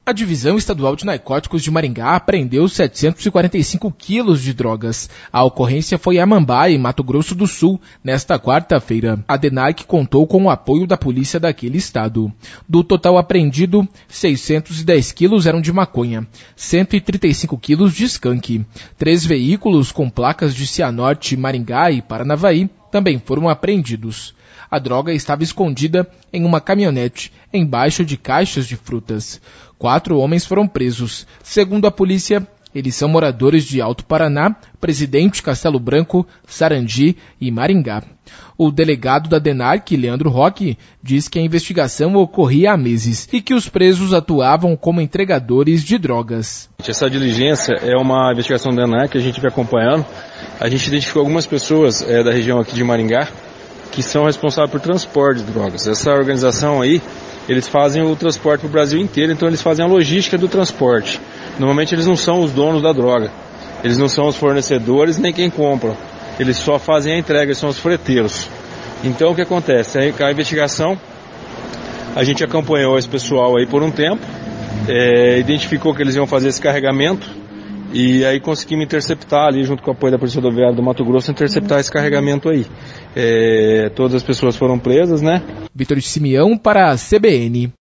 A Divisão Estadual de Narcóticos de Maringá apreendeu 745 quilos de drogas. A ocorrência foi em Amambai, Mato Grosso do Sul, nesta quarta-feira. A DENARC contou com o apoio da polícia daquele estado. Do total apreendido, 610 quilos eram de maconha, 135 quilos de skunk. 3 veículos com placas de Cianorte, Maringá e Paranavaí também foram apreendidos. A droga estava escondida em uma caminhonete, embaixo de caixas de frutas. 4 homens foram presos. Segundo a polícia, eles são moradores de Alto Paraná, Presidente, Castelo Branco, Sarandi e Maringá. O delegado da DENARC, Leandro Roque, diz que a investigação ocorria há meses e que os presos atuavam como entregadores de drogas. Essa diligência é uma investigação da DENARC que a gente vem acompanhando. A gente identificou algumas pessoas da região aqui de Maringá que são responsáveis por transporte de drogas. Essa organização aí, eles fazem o transporte para o Brasil inteiro, então eles fazem a logística do transporte. Normalmente eles não são os donos da droga, eles não são os fornecedores nem quem compra, eles só fazem a entrega, eles são os freteiros. Então o que acontece? A investigação, a gente acompanhou esse pessoal aí por um tempo, identificou que eles iam fazer esse carregamento, e aí conseguimos interceptar ali, junto com o apoio da Polícia Rodoviária do Mato Grosso, interceptar esse carregamento aí. Todas as pessoas foram presas, né? Vitor de Simeão para a CBN.